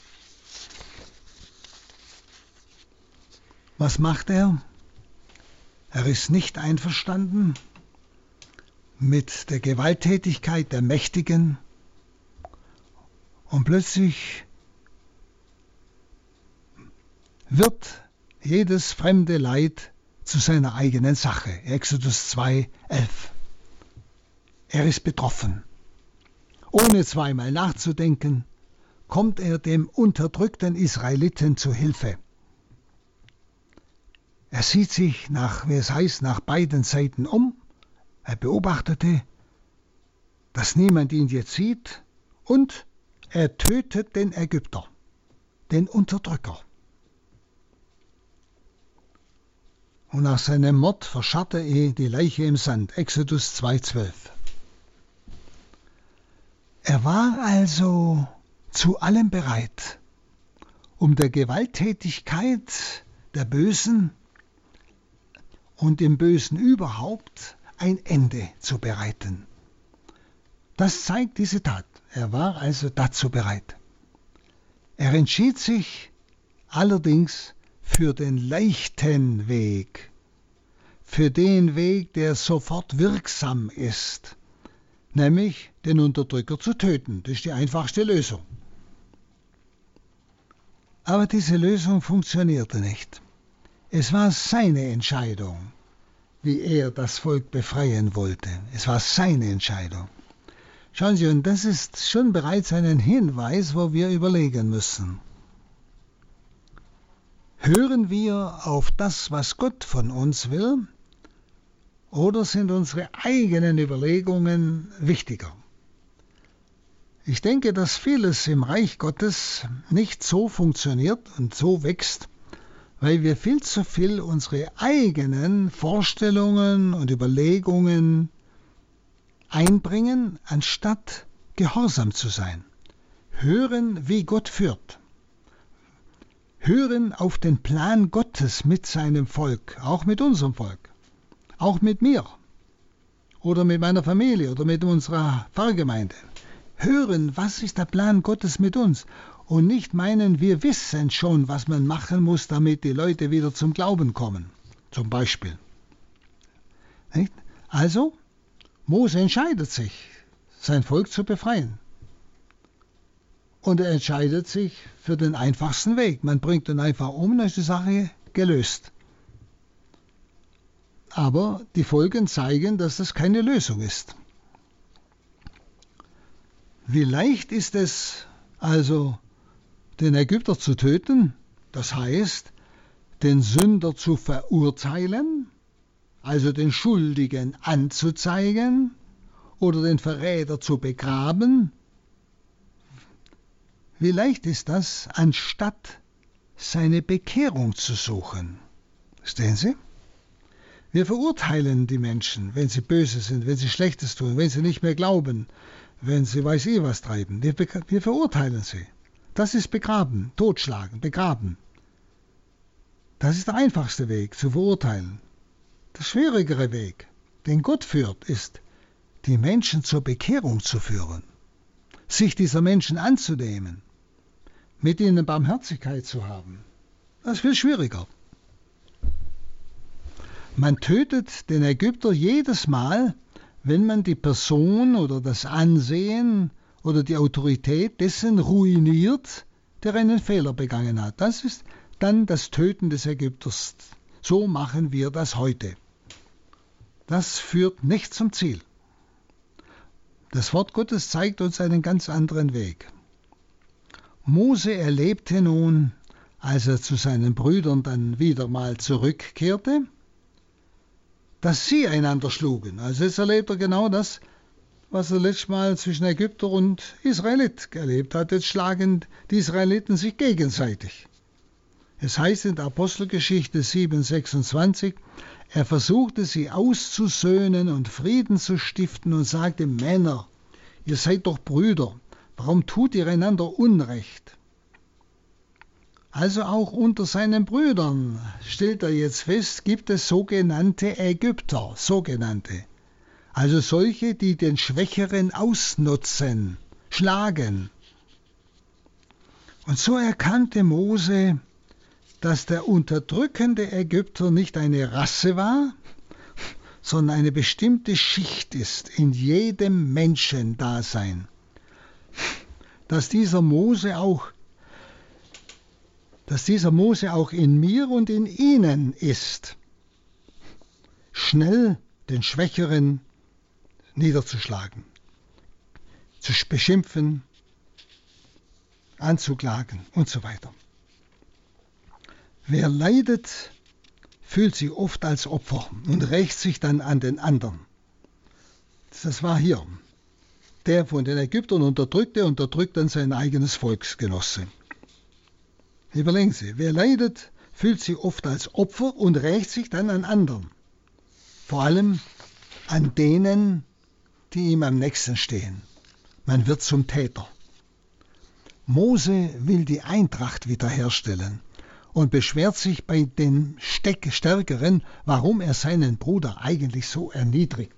Was macht er? Er ist nicht einverstanden mit der Gewalttätigkeit der Mächtigen und plötzlich wird jedes fremde Leid zu seiner eigenen Sache. Exodus 2,11. Er ist betroffen. Ohne zweimal nachzudenken, kommt er dem unterdrückten Israeliten zu Hilfe. Er sieht sich nach beiden Seiten um. Er beobachtete, dass niemand ihn jetzt sieht, und er tötet den Ägypter, den Unterdrücker. Und nach seinem Mord verscharrt er die Leiche im Sand. Exodus 2,12. Er war also zu allem bereit, um der Gewalttätigkeit der Bösen und dem Bösen überhaupt ein Ende zu bereiten. Das zeigt diese Tat. Er war also dazu bereit. Er entschied sich allerdings für den leichten Weg, für den Weg, der sofort wirksam ist, nämlich den Unterdrücker zu töten. Das ist die einfachste Lösung. Aber diese Lösung funktionierte nicht. Es war seine Entscheidung, wie er das Volk befreien wollte. Es war seine Entscheidung. Schauen Sie, und das ist schon bereits ein Hinweis, wo wir überlegen müssen. Hören wir auf das, was Gott von uns will, oder sind unsere eigenen Überlegungen wichtiger? Ich denke, dass vieles im Reich Gottes nicht so funktioniert und so wächst, weil wir viel zu viel unsere eigenen Vorstellungen und Überlegungen einbringen, anstatt gehorsam zu sein. Hören, wie Gott führt. Hören auf den Plan Gottes mit seinem Volk, auch mit unserem Volk, auch mit mir oder mit meiner Familie oder mit unserer Pfarrgemeinde. Hören, was ist der Plan Gottes mit uns, und nicht meinen, wir wissen schon, was man machen muss, damit die Leute wieder zum Glauben kommen, zum Beispiel. Nicht? Also, Mose entscheidet sich, sein Volk zu befreien. Und er entscheidet sich für den einfachsten Weg. Man bringt ihn einfach um, dann ist die Sache gelöst. Aber die Folgen zeigen, dass das keine Lösung ist. Wie leicht ist es also, den Ägypter zu töten, das heißt, den Sünder zu verurteilen, also den Schuldigen anzuzeigen oder den Verräter zu begraben. Wie leicht ist das, anstatt seine Bekehrung zu suchen? Verstehen Sie? Wir verurteilen die Menschen, wenn sie böse sind, wenn sie Schlechtes tun, wenn sie nicht mehr glauben, wenn sie weiß ich was treiben. Wir verurteilen sie. Das ist begraben, totschlagen, begraben. Das ist der einfachste Weg, zu verurteilen. Der schwierigere Weg, den Gott führt, ist, die Menschen zur Bekehrung zu führen, sich dieser Menschen anzunehmen, mit ihnen Barmherzigkeit zu haben. Das ist viel schwieriger. Man tötet den Ägypter jedes Mal, wenn man die Person oder das Ansehen oder die Autorität dessen ruiniert, der einen Fehler begangen hat. Das ist dann das Töten des Ägypters. So machen wir das heute. Das führt nicht zum Ziel. Das Wort Gottes zeigt uns einen ganz anderen Weg. Mose erlebte nun, als er zu seinen Brüdern dann wieder mal zurückkehrte, dass sie einander schlugen. Also jetzt erlebt er genau das, was er letztes Mal zwischen Ägypter und Israelit erlebt hat. Jetzt schlagen die Israeliten sich gegenseitig. Es heißt in der Apostelgeschichte 7,26, er versuchte sie auszusöhnen und Frieden zu stiften und sagte, Männer, ihr seid doch Brüder, warum tut ihr einander Unrecht? Also auch unter seinen Brüdern, stellt er jetzt fest, gibt es sogenannte Ägypter, also solche, die den Schwächeren ausnutzen, schlagen. Und so erkannte Mose, dass der unterdrückende Ägypter nicht eine Rasse war, sondern eine bestimmte Schicht ist in jedem Menschendasein. Dass dieser Mose auch in mir und in ihnen ist, schnell den Schwächeren niederzuschlagen, zu beschimpfen, anzuklagen und so weiter. Wer leidet, fühlt sich oft als Opfer und rächt sich dann an den anderen. Das war hier. Der von den Ägyptern unterdrückt dann sein eigenes Volksgenosse. Überlegen Sie, wer leidet, fühlt sich oft als Opfer und rächt sich dann an anderen. Vor allem an denen, die ihm am nächsten stehen. Man wird zum Täter. Mose will die Eintracht wiederherstellen und beschwert sich bei den Stärkeren, warum er seinen Bruder eigentlich so erniedrigt.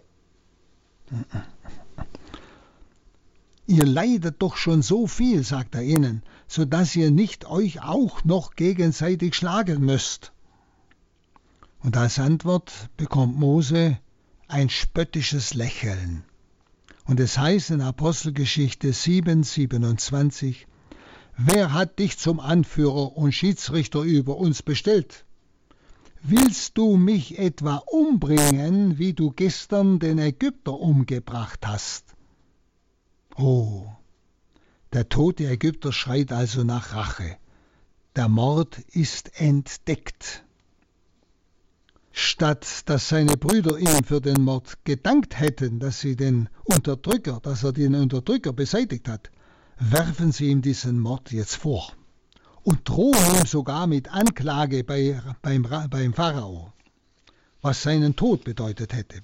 Ihr leidet doch schon so viel, sagt er ihnen, so dass ihr nicht euch auch noch gegenseitig schlagen müsst. Und als Antwort bekommt Mose ein spöttisches Lächeln. Und es heißt in Apostelgeschichte 7,27, wer hat dich zum Anführer und Schiedsrichter über uns bestellt? Willst du mich etwa umbringen, wie du gestern den Ägypter umgebracht hast? Oh, der tote Ägypter schreit also nach Rache. Der Mord ist entdeckt. Statt dass seine Brüder ihm für den Mord gedankt hätten, dass er den Unterdrücker beseitigt hat, werfen sie ihm diesen Mord jetzt vor und drohen ihm sogar mit Anklage beim Pharao, was seinen Tod bedeutet hätte.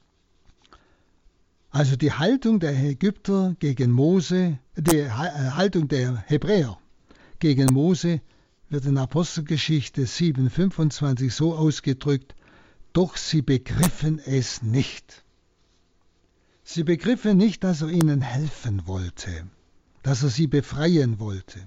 Also die Haltung der Ägypter gegen Mose, die Haltung der Hebräer gegen Mose wird in Apostelgeschichte 7,25 so ausgedrückt, doch sie begriffen es nicht. Sie begriffen nicht, dass er ihnen helfen wollte, dass er sie befreien wollte.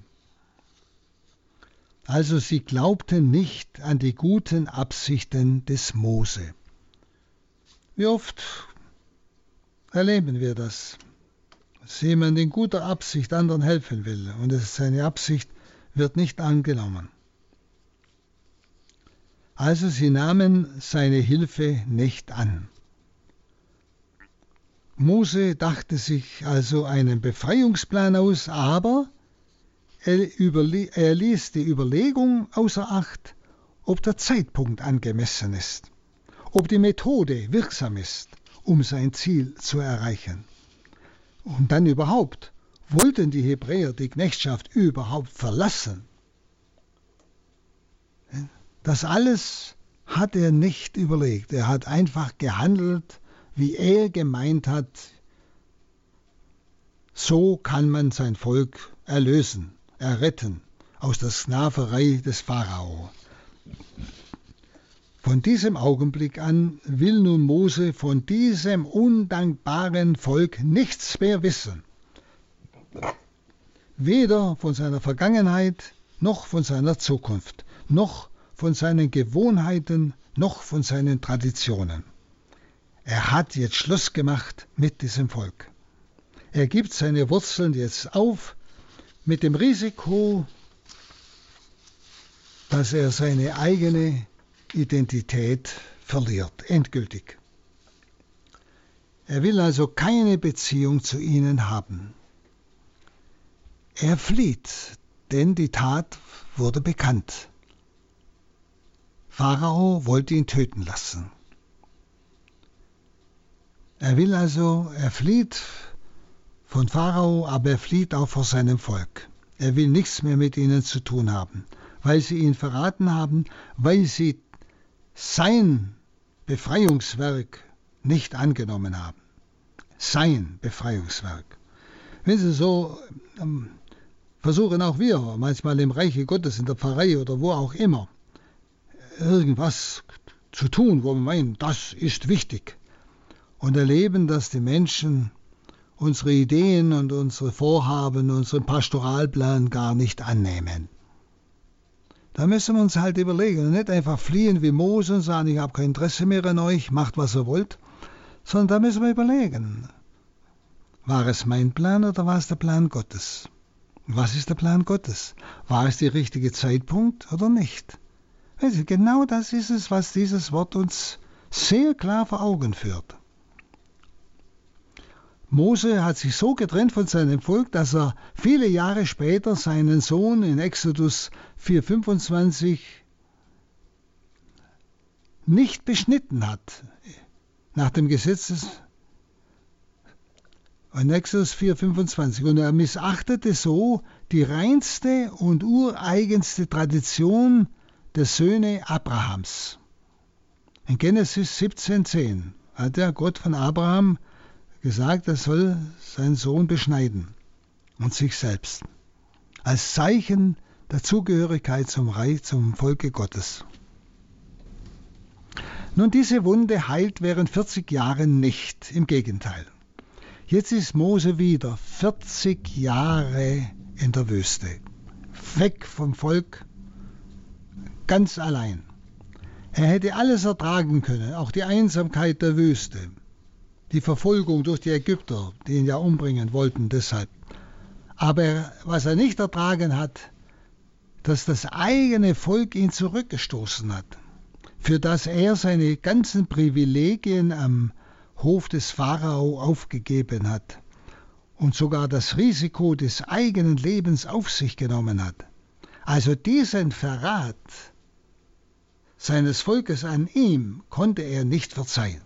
Also sie glaubten nicht an die guten Absichten des Mose. Wie oft erleben wir das, dass jemand in guter Absicht anderen helfen will und seine Absicht wird nicht angenommen. Also sie nahmen seine Hilfe nicht an. Mose dachte sich also einen Befreiungsplan aus, aber er ließ die Überlegung außer Acht, ob der Zeitpunkt angemessen ist, ob die Methode wirksam ist, um sein Ziel zu erreichen. Und dann überhaupt, wollten die Hebräer die Knechtschaft überhaupt verlassen? Das alles hat er nicht überlegt. Er hat einfach gehandelt, wie er gemeint hat, so kann man sein Volk erretten aus der Sklaverei des Pharao. Von diesem Augenblick an will nun Mose von diesem undankbaren Volk nichts mehr wissen. Weder von seiner Vergangenheit, noch von seiner Zukunft, noch von seinen Gewohnheiten, noch von seinen Traditionen. Er hat jetzt Schluss gemacht mit diesem Volk. Er gibt seine Wurzeln jetzt auf mit dem Risiko, dass er seine eigene Identität verliert, endgültig. Er will also keine Beziehung zu ihnen haben. Er flieht, denn die Tat wurde bekannt. Pharao wollte ihn töten lassen. Er flieht von Pharao, aber er flieht auch vor seinem Volk. Er will nichts mehr mit ihnen zu tun haben, weil sie ihn verraten haben, weil sie sein Befreiungswerk nicht angenommen haben. Sein Befreiungswerk. Wenn Sie so versuchen auch wir manchmal im Reiche Gottes, in der Pfarrei oder wo auch immer, irgendwas zu tun, wo wir meinen, das ist wichtig. Und erleben, dass die Menschen unsere Ideen und unsere Vorhaben, unseren Pastoralplan gar nicht annehmen. Da müssen wir uns halt überlegen und nicht einfach fliehen wie Mose und sagen, ich habe kein Interesse mehr an euch, macht was ihr wollt, sondern da müssen wir überlegen, war es mein Plan oder war es der Plan Gottes? Was ist der Plan Gottes? War es der richtige Zeitpunkt oder nicht? Also genau das ist es, was dieses Wort uns sehr klar vor Augen führt. Mose hat sich so getrennt von seinem Volk, dass er viele Jahre später seinen Sohn in Exodus 4,25 nicht beschnitten hat. Nach dem Gesetz in Exodus 4,25. Und er missachtete so die reinste und ureigenste Tradition der Söhne Abrahams. In Genesis 17,10 hat der Gott von Abraham gesagt, er soll seinen Sohn beschneiden und sich selbst. Als Zeichen der Zugehörigkeit zum Reich, zum Volke Gottes. Nun, diese Wunde heilt während 40 Jahren nicht, im Gegenteil. Jetzt ist Mose wieder 40 Jahre in der Wüste, weg vom Volk, ganz allein. Er hätte alles ertragen können, auch die Einsamkeit der Wüste, die Verfolgung durch die Ägypter, die ihn ja umbringen wollten deshalb. Aber was er nicht ertragen hat, dass das eigene Volk ihn zurückgestoßen hat, für das er seine ganzen Privilegien am Hof des Pharao aufgegeben hat und sogar das Risiko des eigenen Lebens auf sich genommen hat. Also diesen Verrat seines Volkes an ihm konnte er nicht verzeihen.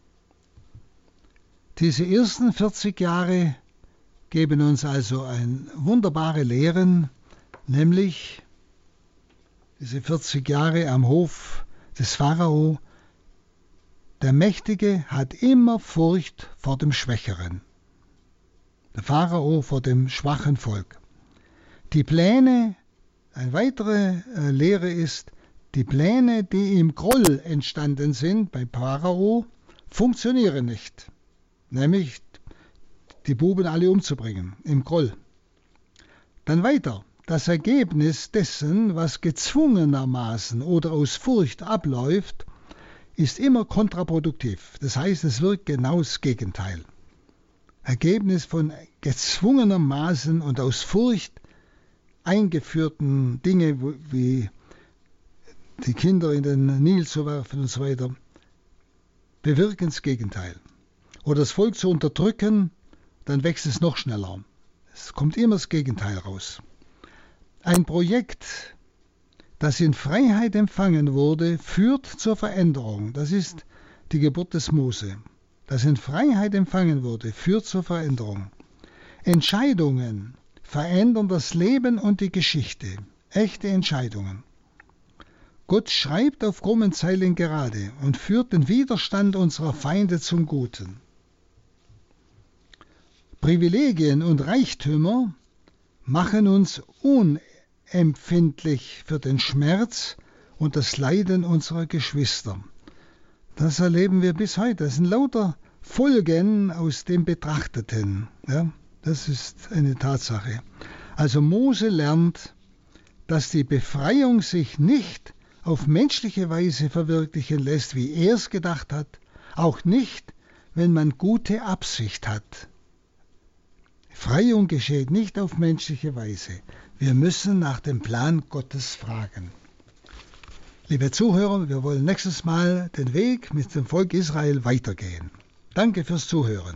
Diese ersten 40 Jahre geben uns also wunderbare Lehren, nämlich diese 40 Jahre am Hof des Pharao. Der Mächtige hat immer Furcht vor dem Schwächeren. Der Pharao vor dem schwachen Volk. Die Pläne, eine weitere Lehre ist, die Pläne, die im Groll entstanden sind bei Pharao, funktionieren nicht. Nämlich die Buben alle umzubringen, im Groll. Dann weiter, das Ergebnis dessen, was gezwungenermaßen oder aus Furcht abläuft, ist immer kontraproduktiv. Das heißt, es wirkt genau das Gegenteil. Ergebnis von gezwungenermaßen und aus Furcht eingeführten Dinge, wie die Kinder in den Nil zu werfen und so weiter, bewirken das Gegenteil. Oder das Volk zu unterdrücken, dann wächst es noch schneller. Es kommt immer das Gegenteil raus. Ein Projekt, das in Freiheit empfangen wurde, führt zur Veränderung. Das ist die Geburt des Mose. Das in Freiheit empfangen wurde, führt zur Veränderung. Entscheidungen verändern das Leben und die Geschichte. Echte Entscheidungen. Gott schreibt auf krummen Zeilen gerade und führt den Widerstand unserer Feinde zum Guten. Privilegien und Reichtümer machen uns unempfindlich für den Schmerz und das Leiden unserer Geschwister. Das erleben wir bis heute. Das sind lauter Folgen aus dem Betrachteten. Ja, das ist eine Tatsache. Also Mose lernt, dass die Befreiung sich nicht auf menschliche Weise verwirklichen lässt, wie er es gedacht hat, auch nicht, wenn man gute Absicht hat. Befreiung geschieht nicht auf menschliche Weise. Wir müssen nach dem Plan Gottes fragen. Liebe Zuhörer, wir wollen nächstes Mal den Weg mit dem Volk Israel weitergehen. Danke fürs Zuhören.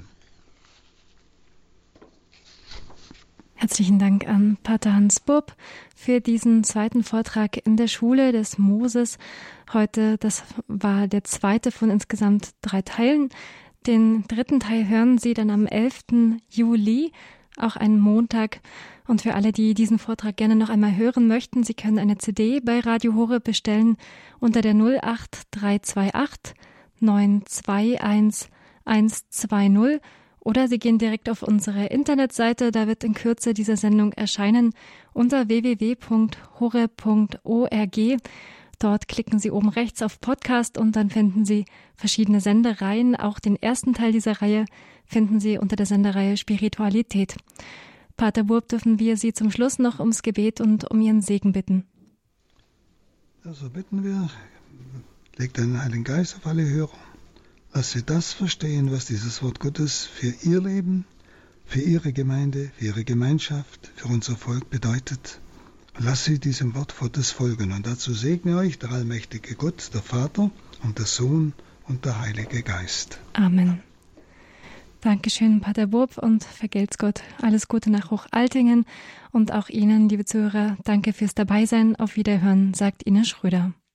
Herzlichen Dank an Pater Hans Burb für diesen zweiten Vortrag in der Schule des Moses. Heute, das war der zweite von insgesamt 3 Teilen. Den dritten Teil hören Sie dann am 11. Juli, auch einen Montag. Und für alle, die diesen Vortrag gerne noch einmal hören möchten, Sie können eine CD bei Radio Horeb bestellen unter der 08328 921 120 oder Sie gehen direkt auf unsere Internetseite, da wird in Kürze diese Sendung erscheinen unter www.horeb.org. Dort klicken Sie oben rechts auf Podcast und dann finden Sie verschiedene Sendereien. Auch den ersten Teil dieser Reihe finden Sie unter der Sendereihe Spiritualität. Pater Burb, dürfen wir Sie zum Schluss noch ums Gebet und um Ihren Segen bitten. Also bitten wir, legt den Heiligen Geist auf alle Hörer. Lass sie das verstehen, was dieses Wort Gottes für ihr Leben, für ihre Gemeinde, für ihre Gemeinschaft, für unser Volk bedeutet. Lass sie diesem Wort Gottes folgen. Und dazu segne euch der allmächtige Gott, der Vater und der Sohn und der Heilige Geist. Amen. Dankeschön, Pater Burb, und vergelt's Gott. Alles Gute nach Hochaltingen und auch Ihnen, liebe Zuhörer, danke fürs Dabeisein. Auf Wiederhören, sagt Ines Schröder.